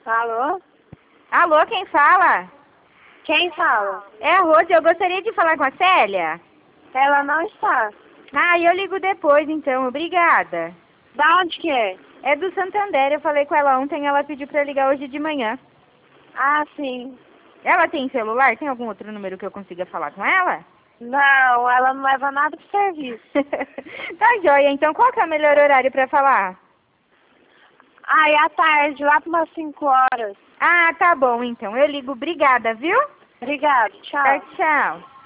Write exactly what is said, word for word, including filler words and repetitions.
Alô? Alô, quem fala? Quem fala? É a Rose, eu gostaria de falar com a Célia. Ela não está. Ah, eu ligo depois então, obrigada. Da onde que é? É do Santander, eu falei com ela ontem, ela pediu pra ligar hoje de manhã. Ah, sim. Ela tem celular? Tem algum outro número que eu consiga falar com ela? Não, ela não leva nada pro serviço. Tá joia, então qual que é o melhor horário pra falar? Ah, e à tarde, lá para umas cinco horas. Ah, tá bom então, eu ligo, obrigada, viu? Obrigada, tchau. Tchau, tchau.